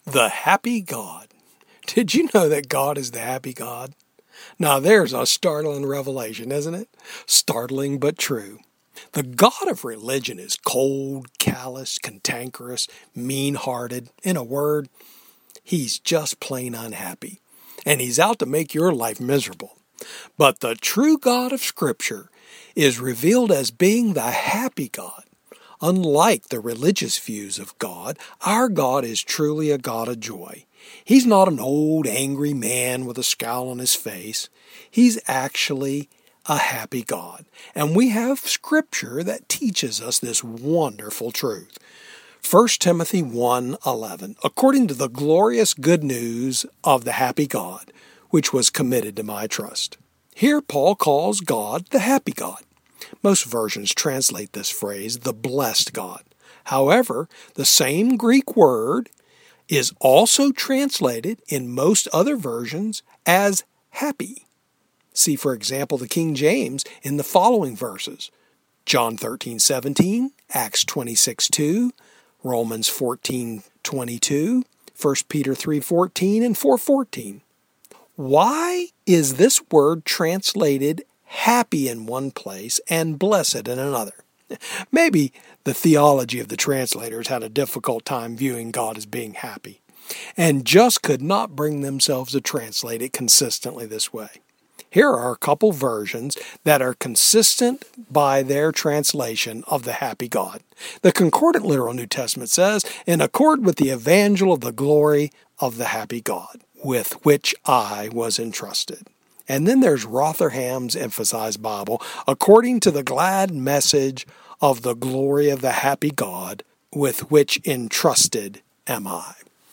The happy God. Did you know that God is the happy God? Now there's a startling revelation, isn't it? Startling but true. The God of religion is cold, callous, cantankerous, mean-hearted. In a word, he's just plain unhappy. And he's out to make your life miserable. But the true God of Scripture is revealed as being the happy God. Unlike the religious views of God, our God is truly a God of joy. He's not an old, angry man with a scowl on his face. He's actually a happy God. And we have Scripture that teaches us this wonderful truth. 1 Timothy 1:11, according to the glorious good news of the happy God, which was committed to my trust. Here Paul calls God the happy God. Most versions translate this phrase, the blessed God. However, the same Greek word is also translated in most other versions as happy. See, for example, the King James in the following verses. John 13:17, Acts 26:2, Romans 14:22, 1 Peter 3:14, and 4:14. Why is this word translated happy in one place and blessed in another? Maybe the theology of the translators had a difficult time viewing God as being happy and just could not bring themselves to translate it consistently this way. Here are a couple versions that are consistent by their translation of the happy God. The Concordant Literal New Testament says, in accord with the evangel of the glory of the happy God, with which I was entrusted. And then there's Rotherham's Emphasized Bible, according to the glad message of the glory of the happy God, with which entrusted am I.